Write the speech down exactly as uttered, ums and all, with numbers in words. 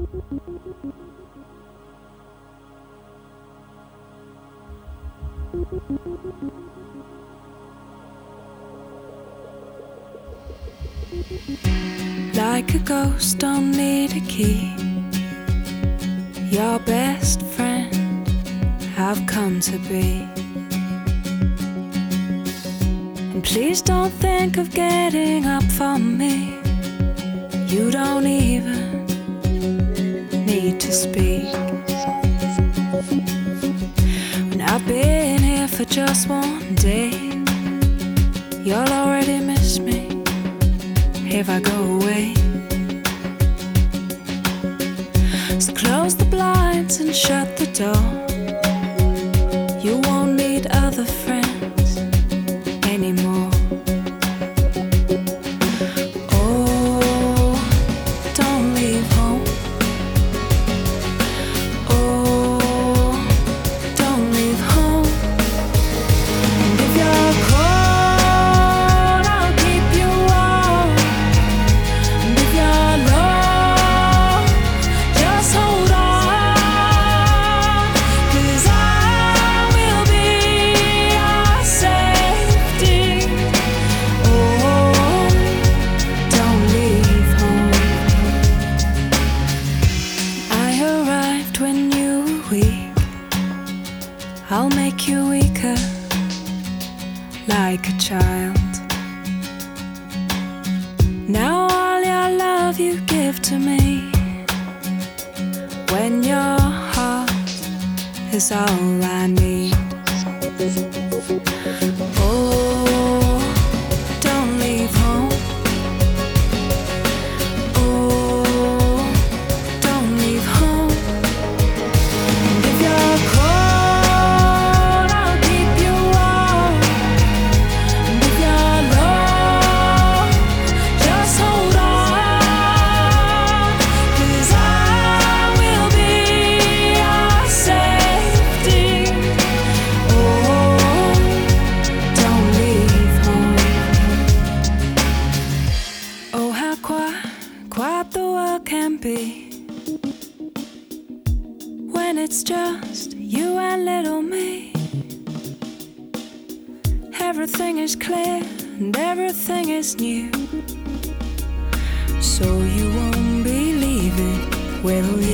Like a ghost, don't need a key. Your best friend I've come to be. And please don't think of getting up for me. You don't even need to speak. When I've been here for just one day, you'll already miss me if I go away. So close the blinds and shut the door. You won't need other friends anymore. Oh, don't leave home. Oh, don't leave home. And if you're cold, I'll keep you warm. And if you're low, just hold on, 'cause I will be your safety. Oh, don't leave home. I arrived when you were weak. I'll make you weaker, like a child. Now all your love you give to me, when your heart is all I need. Oh, don't leave home. Oh, don't leave home. And if you're cold, I'll keep you warm. And if you're low, just hold on, 'cause I will be your safety. Oh, don't leave home. Oh, how quiet, quiet the world can be when it's just you and little me. Everything is clear and everything is new. So you won't be leaving, will